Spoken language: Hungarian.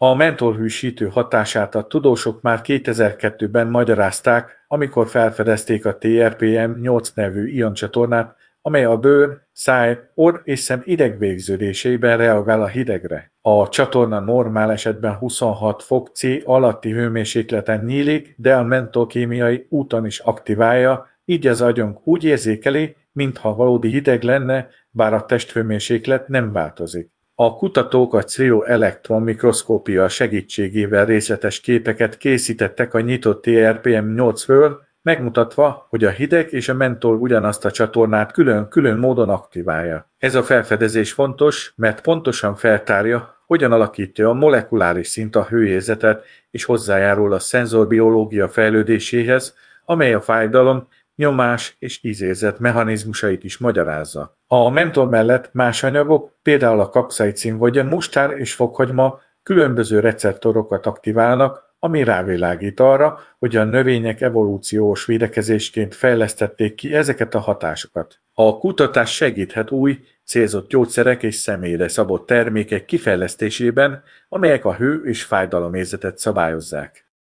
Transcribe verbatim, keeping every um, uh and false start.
A mentolhűsítő hatását a tudósok már kétezer-kettőben magyarázták, amikor felfedezték a té er pé em nyolc nevű ioncsatornát, amely a bőr, száj, orr és szem idegvégződéseiben reagál a hidegre. A csatorna normál esetben huszonhat fok C alatti hőmérsékleten nyílik, de a mentolkémiai úton is aktiválja, így az agyunk úgy érzékeli, mintha valódi hideg lenne, bár a testhőmérséklet nem változik. A kutatók a crioelektron mikroszkópia segítségével részletes képeket készítettek a nyitott té er pé em nyolcról, megmutatva, hogy a hideg és a mentol ugyanazt a csatornát külön-külön módon aktiválja. Ez a felfedezés fontos, mert pontosan feltárja, hogyan alakítja a molekuláris szint a hőérzetet és hozzájárul a szenzorbiológia fejlődéséhez, amely a fájdalom, nyomás és ízérzet mechanizmusait is magyarázza. A mentol mellett más anyagok, például a kapszaicin vagy a mustár és fokhagyma különböző receptorokat aktiválnak, ami rávilágít arra, hogy a növények evolúciós védekezésként fejlesztették ki ezeket a hatásokat. A kutatás segíthet új, célzott gyógyszerek és személyre szabott termékek kifejlesztésében, amelyek a hő és fájdalomérzetet szabályozzák.